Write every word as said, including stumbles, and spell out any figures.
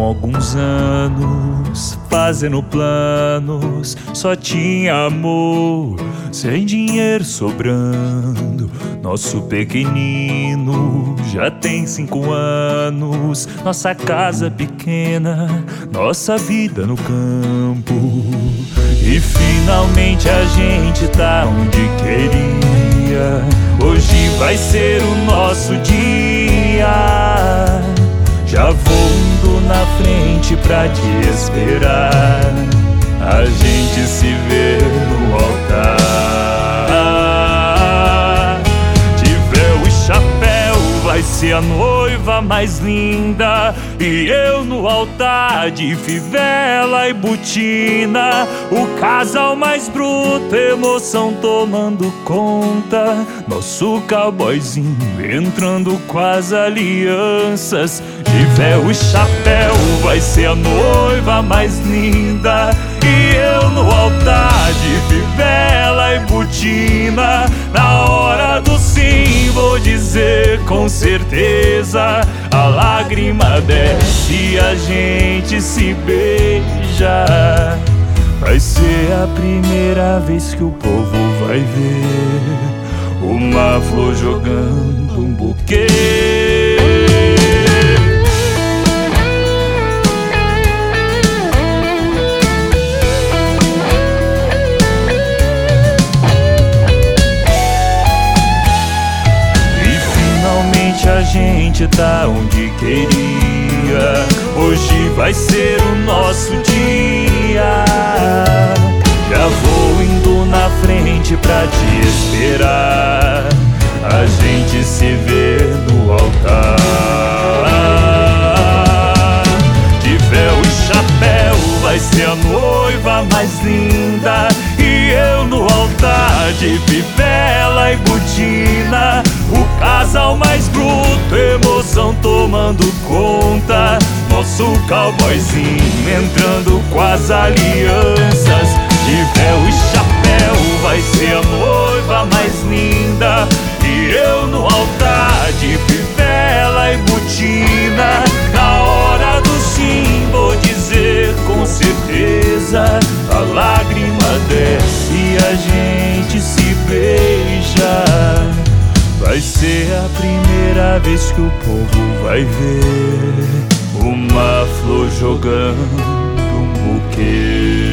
alguns anos, fazendo planos, só tinha amor, sem dinheiro sobrando. Nosso pequenino já tem cinco anos, nossa casa pequena, nossa vida no campo. E finalmente a gente tá onde queria, hoje vai ser o nosso dia. Já vou indo na frente pra te esperar, a gente se vê no altar. Tiver o chapéu, vai ser a noiva mais linda, e eu no altar de fivela e botina, o casal mais bruto, emoção tomando conta, nosso cowboyzinho entrando com as alianças. Tiver o chapéu, vai ser a noiva mais linda, e eu no altar de fivela e botina, na hora do sim vou dizer com certeza, a lágrima desce e a gente se beija. Vai ser a primeira vez que o povo vai ver uma flor jogando um buquê. A gente tá onde queria, hoje vai ser o nosso dia. Já vou indo na frente pra te esperar, a gente se vê no altar. Tiver o chapéu, vai ser a noiva mais linda, e eu no altar de fivela e botina, o casal mais bruto, emoção tomando conta, nosso cowboyzinho entrando com as alianças. Tiver o chapéu, vai ser a noiva mais linda, e eu no altar de fivela e botina, na hora do sim vou dizer com certeza, a lágrima desce e a gente se beija. Vai ser a primeira vez que o povo vai ver uma flor jogando um buquê.